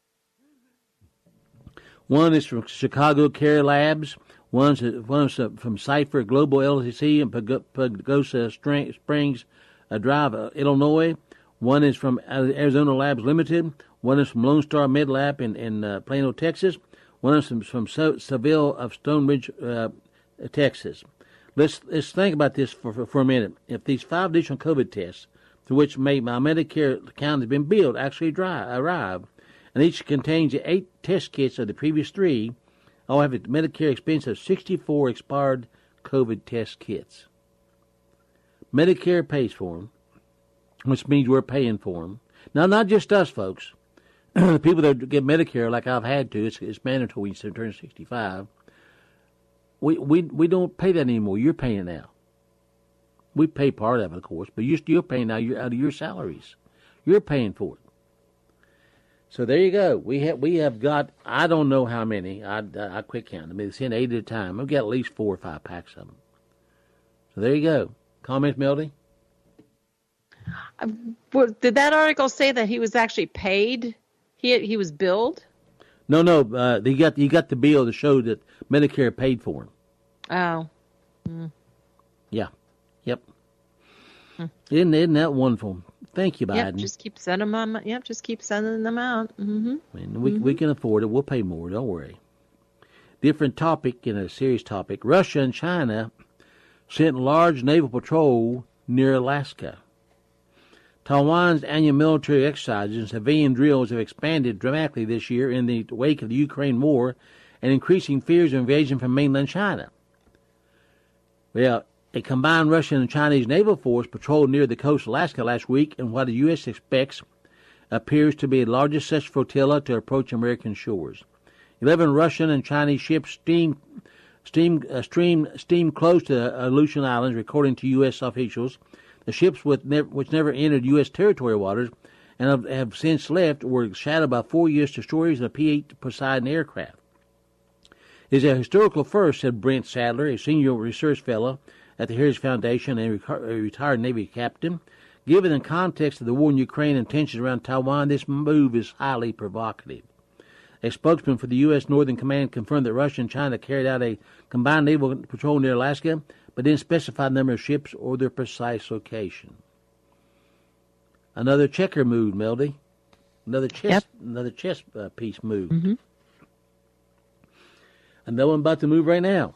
One is from Chicago Care Labs. One's from Cipher Global LLC in Pagosa Springs Drive, Illinois. One is from Arizona Labs Limited. One is from Lone Star Med Lab in Plano, Texas. One is from Seville of Stonebridge, Texas. Let's think about this for a minute. If these 5 additional COVID tests, to which my Medicare account has been billed, actually arrive, and each contains 8 test kits of the previous 3, I'll have a Medicare expense of 64 expired COVID test kits. Medicare pays for them, which means we're paying for them. Now, not just us, folks. The people that get Medicare, like I've had to, it's mandatory to turn 65. We don't pay that anymore. You're paying it now. We pay part of it, of course, but you're still paying now out of your salaries. You're paying for it. So there you go. We have got, I don't know how many. I quit counting. I mean, it's in 8 at a time. We've got at least 4 or 5 packs of them. So there you go. Comments, Melody? Did that article say that he was actually paid? He was billed? No. You got the bill to show that Medicare paid for him. Oh. Yeah. Yep. Isn't that wonderful? Thank you, Biden. Yep, just keep sending them. Yep, just keep sending them out. Mm-hmm. And we can afford it. We'll pay more. Don't worry. Different topic and a serious topic. Russia and China sent large naval patrol near Alaska. Taiwan's annual military exercises and civilian drills have expanded dramatically this year in the wake of the Ukraine war and increasing fears of invasion from mainland China. Well, a combined Russian and Chinese naval force patrolled near the coast of Alaska last week in what the U.S. expects appears to be the largest such flotilla to approach American shores. 11 Russian and Chinese ships steamed close to Aleutian Islands, according to U.S. officials. The ships, which never entered U.S. territorial waters and have since left, were shadowed by 4 U.S. destroyers and a P-8 Poseidon aircraft. It is a historical first, said Brent Sadler, a senior research fellow at the Heritage Foundation and a retired Navy captain. Given the context of the war in Ukraine and tensions around Taiwan, this move is highly provocative. A spokesman for the U.S. Northern Command confirmed that Russia and China carried out a combined naval patrol near Alaska, but didn't specify the number of ships or their precise location. Another checker move, Melody. Another chess piece move. Mm-hmm. Another one about to move right now.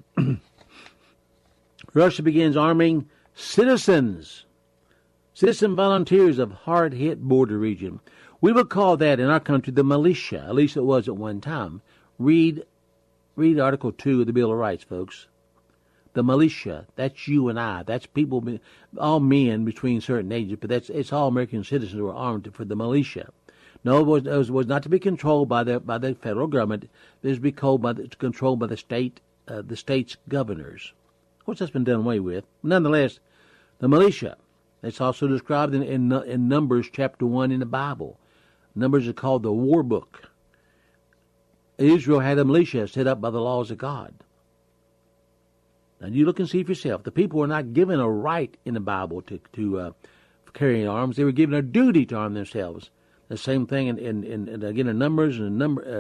Russia begins arming citizen volunteers of hard-hit border region. We would call that in our country the militia. At least it was at one time. Read Article 2 of the Bill of Rights, folks. The militia, that's you and I. That's people, all men between certain ages, but it's all American citizens who are armed for the militia. No, it was not to be controlled by the federal government. It was to be controlled by the state's governors. Of course, that's been done away with. Nonetheless, the militia. It's also described in Numbers chapter 1 in the Bible. Numbers are called the war book. Israel had a militia set up by the laws of God. Now you look and see for yourself. The people were not given a right in the Bible to carry arms. They were given a duty to arm themselves. The same thing in Numbers and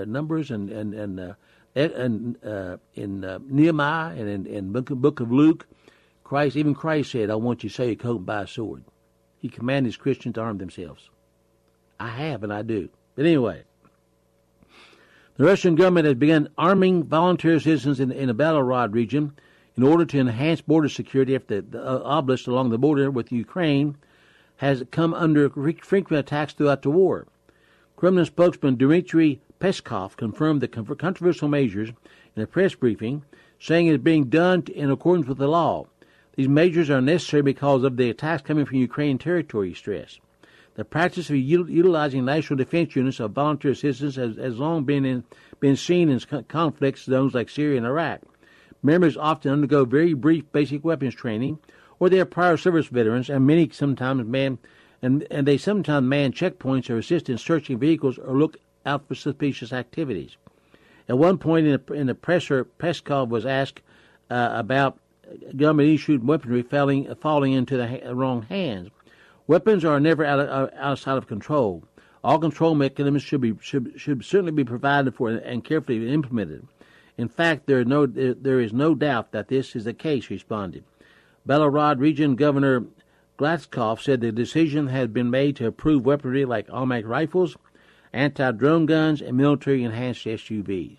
in Nehemiah and in book of Luke. Christ said, "I want you to sell your coat and buy a sword." He commanded his Christians to arm themselves. I have, and I do. But anyway, the Russian government has begun arming volunteer citizens in the Belgorod region in order to enhance border security after the oblast along the border with Ukraine has come under frequent attacks throughout the war. Kremlin spokesman Dmitry Peskov confirmed the controversial measures in a press briefing, saying it is being done in accordance with the law. These measures are necessary because of the attacks coming from Ukrainian territory, he stressed. The practice of utilizing national defense units of volunteer citizens has long been seen in conflict zones like Syria and Iraq. Members often undergo very brief basic weapons training, or they are prior service veterans, and many sometimes man checkpoints or assist in searching vehicles or look out for suspicious activities. At one point in the presser, Peskov was asked about government-issued weaponry falling into the wrong hands. Weapons are never outside of control. All control mechanisms should certainly be provided for and carefully implemented. In fact, there is no doubt that this is the case, he responded. Belgorod Region Governor Glatskov said the decision had been made to approve weaponry like automatic rifles, anti-drone guns, and military-enhanced SUVs.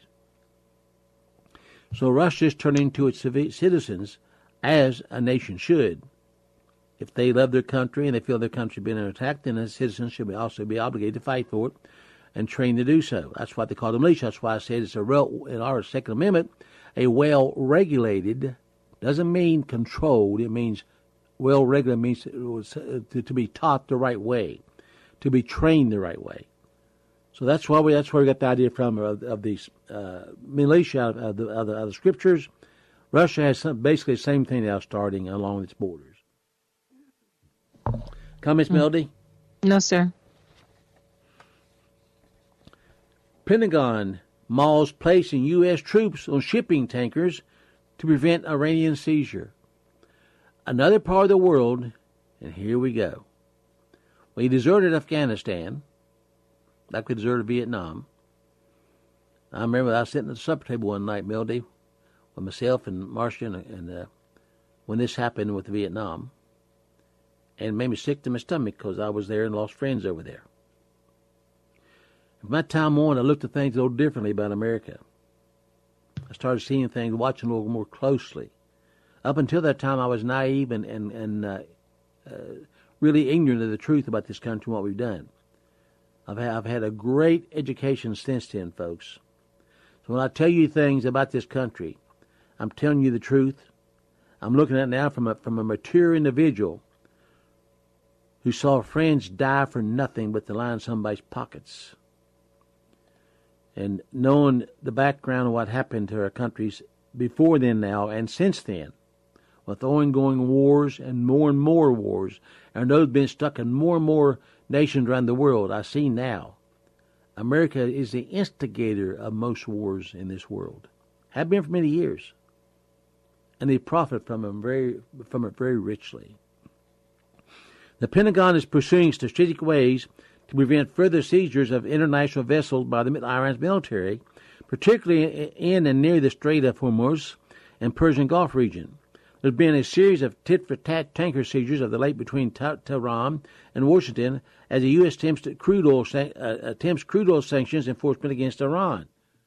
So Russia is turning to its citizens as a nation should. If they love their country and they feel their country being attacked, then the citizens should also be obligated to fight for it and trained to do so. That's what they call the militia. That's why I said it's in our Second Amendment, a well-regulated, doesn't mean controlled, it means well-regulated, means to be taught the right way, to be trained the right way. So that's where we got the idea from of these militia of the scriptures. Russia has basically the same thing now starting along its borders. Comments, Melody? No, sir. Pentagon mauls placing U.S. troops on shipping tankers to prevent Iranian seizure. Another part of the world, and here we go. We deserted Afghanistan, like we deserted Vietnam. I remember I was sitting at the supper table one night, Melody, with myself and Marcia, and when this happened with Vietnam, and it made me sick to my stomach because I was there and lost friends over there. From that time on, I looked at things a little differently about America. I started seeing things, watching a little more closely. Up until that time, I was naive and really ignorant of the truth about this country and what we've done. I've had a great education since then, folks. So when I tell you things about this country, I'm telling you the truth. I'm looking at it now from a mature individual who saw friends die for nothing but to line somebody's pockets. And knowing the background of what happened to our countries before then now and since then, with ongoing wars and more wars, and those been stuck in more and more nations around the world, I see now America is the instigator of most wars in this world. Have been for many years. And they profit from it very richly. The Pentagon is pursuing strategic ways to prevent further seizures of international vessels by Iran's military, particularly in and near the Strait of Hormuz and Persian Gulf region. There's been a series of tit-for-tat tanker seizures of the lake between Tehran and Washington as the U.S. attempts crude oil sanctions enforcement against Iran.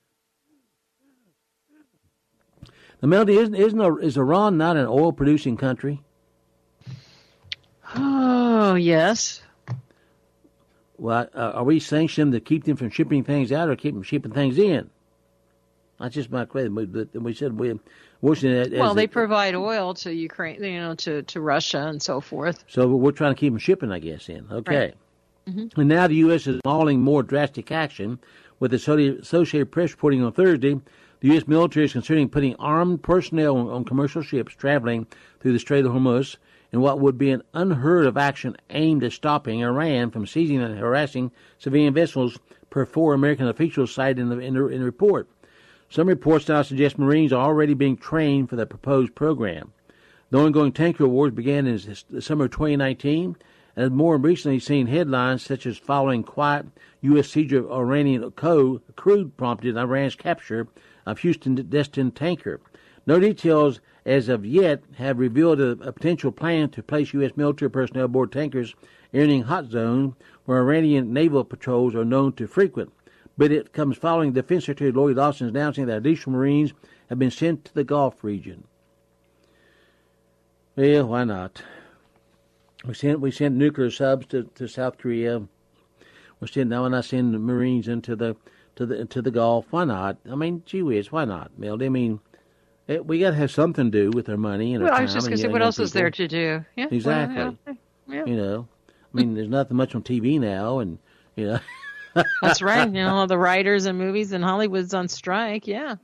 The Melody, is Iran not an oil-producing country? Oh, yes. Well, are we sanctioning them to keep them from shipping things out or keep them shipping things in? That's just my question. We said Washington. Well, they provide oil to Ukraine, to Russia and so forth. So we're trying to keep them shipping, I guess. In okay. Right. Mm-hmm. And now the U.S. is mauling more drastic action. With the Associated Press reporting on Thursday, the U.S. military is considering putting armed personnel on commercial ships traveling through the Strait of Hormuz in what would be an unheard-of action aimed at stopping Iran from seizing and harassing civilian vessels, per 4 American officials cited in the report. Some reports now suggest Marines are already being trained for the proposed program. The ongoing tanker wars began in the summer of 2019 and has more recently seen headlines such as following quiet U.S. siege of Iranian crude prompted Iran's capture of Houston-destined tanker. No details as of yet have revealed a potential plan to place U.S. military personnel aboard tankers entering hot zones where Iranian naval patrols are known to frequent. But it comes following Defense Secretary Lloyd Austin announcing that additional Marines have been sent to the Gulf region. Well, why not? We sent nuclear subs to South Korea. Now not sending Marines into the Gulf. Why not? I mean, gee whiz, why not, Melody? I mean, we got to have something to do with our money and our time. I was just going to say, what else is there to do? Yeah, exactly. Well, yeah. I mean, there's nothing much on TV now, and That's right. The writers and movies in Hollywood's on strike. Yeah.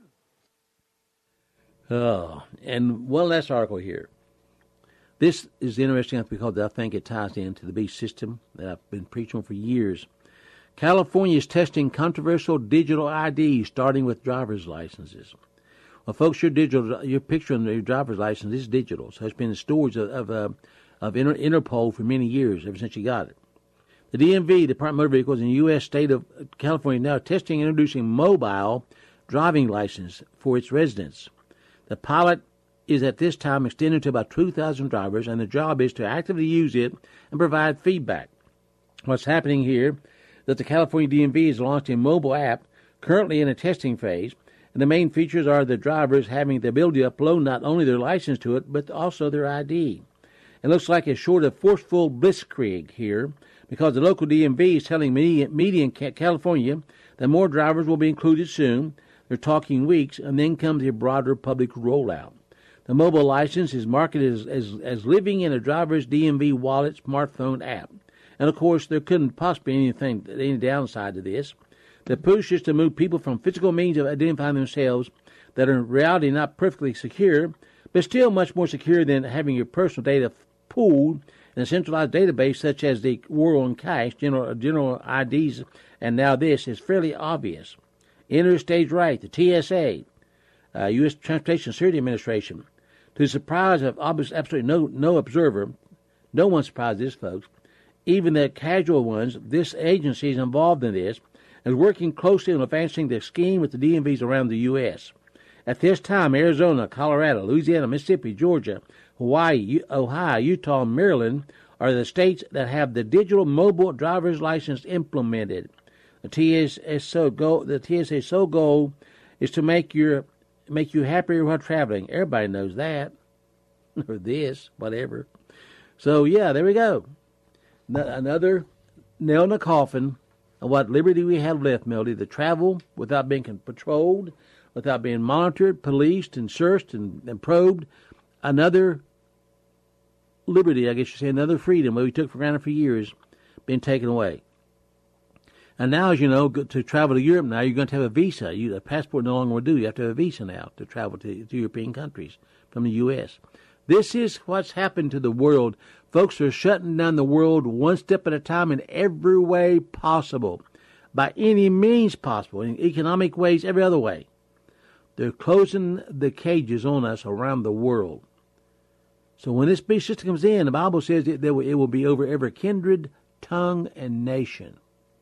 Oh, and one last article here. This is interesting because I think it ties into the beast system that I've been preaching on for years. California is testing controversial digital IDs, starting with driver's licenses. Well, folks, your picture on your driver's license is digital, so it's been in storage of Interpol for many years, ever since you got it. The DMV, Department of Motor Vehicles, in the U.S. state of California now testing and introducing mobile driving license for its residents. The pilot is at this time extended to about 2,000 drivers, and the job is to actively use it and provide feedback. What's happening here, that the California DMV has launched a mobile app currently in a testing phase, and the main features are the drivers having the ability to upload not only their license to it, but also their ID. It looks like a sort of forceful blitzkrieg here, because the local DMV is telling media in California that more drivers will be included soon. They're talking weeks, and then comes a broader public rollout. The mobile license is marketed as living in a driver's DMV wallet smartphone app. And, of course, there couldn't possibly be any downside to this. The push is to move people from physical means of identifying themselves that are in reality not perfectly secure, but still much more secure than having your personal data pooled in a centralized database such as the World on Cache, general IDs, and now this is fairly obvious. Enter stage right, the TSA, U.S. Transportation Security Administration. To the surprise of absolutely no observer, no one's surprised this, folks, even the casual ones, this agency is involved in this, and is working closely on advancing the scheme with the DMVs around the U.S. At this time, Arizona, Colorado, Louisiana, Mississippi, Georgia, Hawaii, Ohio, Utah, and Maryland are the states that have the digital mobile driver's license implemented. The TSA's sole goal is to make you happier while traveling. Everybody knows that. Or this, whatever. So, yeah, there we go. Another nail in the coffin of what liberty we have left, Melody, to travel without being patrolled, without being monitored, policed, and searched and probed. Another liberty, I guess you say, another freedom that we took for granted for years, been taken away. And now, as you know, to travel to Europe now, you're going to have a visa. A passport no longer will do. You have to have a visa now to travel to European countries from the U.S. This is what's happened to the world. Folks are shutting down the world one step at a time in every way possible, by any means possible, in economic ways, every other way. They're closing the cages on us around the world. So when this beast system comes in, the Bible says it will be over every kindred, tongue, and nation.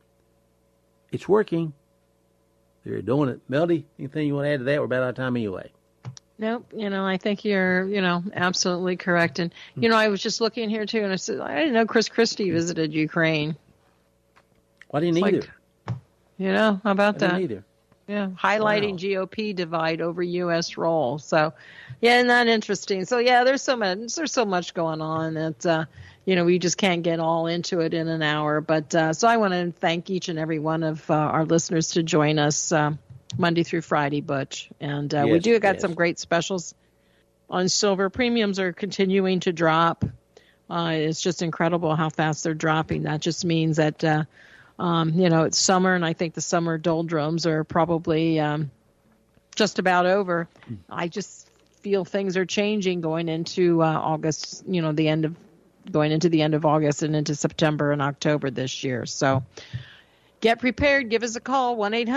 It's working. They're doing it. Melody, anything you want to add to that? We're about out of time anyway. Nope. I think you're, absolutely correct. And, I was just looking here, too, and I said, I didn't know Chris Christie visited Ukraine. Why didn't either? How about that? I didn't either. Yeah, highlighting GOP divide over U.S. role. So, yeah, isn't that interesting? So, yeah, there's so much going on that, we just can't get all into it in an hour. But so I want to thank each and every one of our listeners to join us Monday through Friday, Butch. And we do got some great specials on silver. Premiums are continuing to drop. It's just incredible how fast they're dropping. That just means that it's summer, and I think the summer doldrums are probably just about over. I just feel things are changing going into August, going into the end of August and into September and October this year. So get prepared. Give us a call,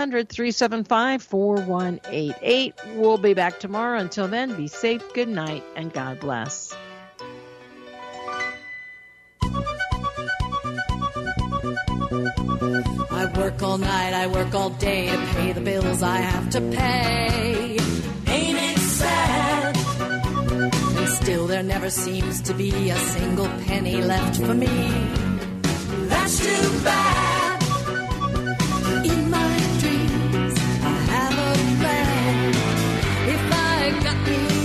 1-800-375-4188. We'll be back tomorrow. Until then, be safe, good night, and God bless. I work all night, I work all day to pay the bills I have to pay. Ain't it sad? And still there never seems to be a single penny left for me. That's too bad. In my dreams, I have a plan. If I got me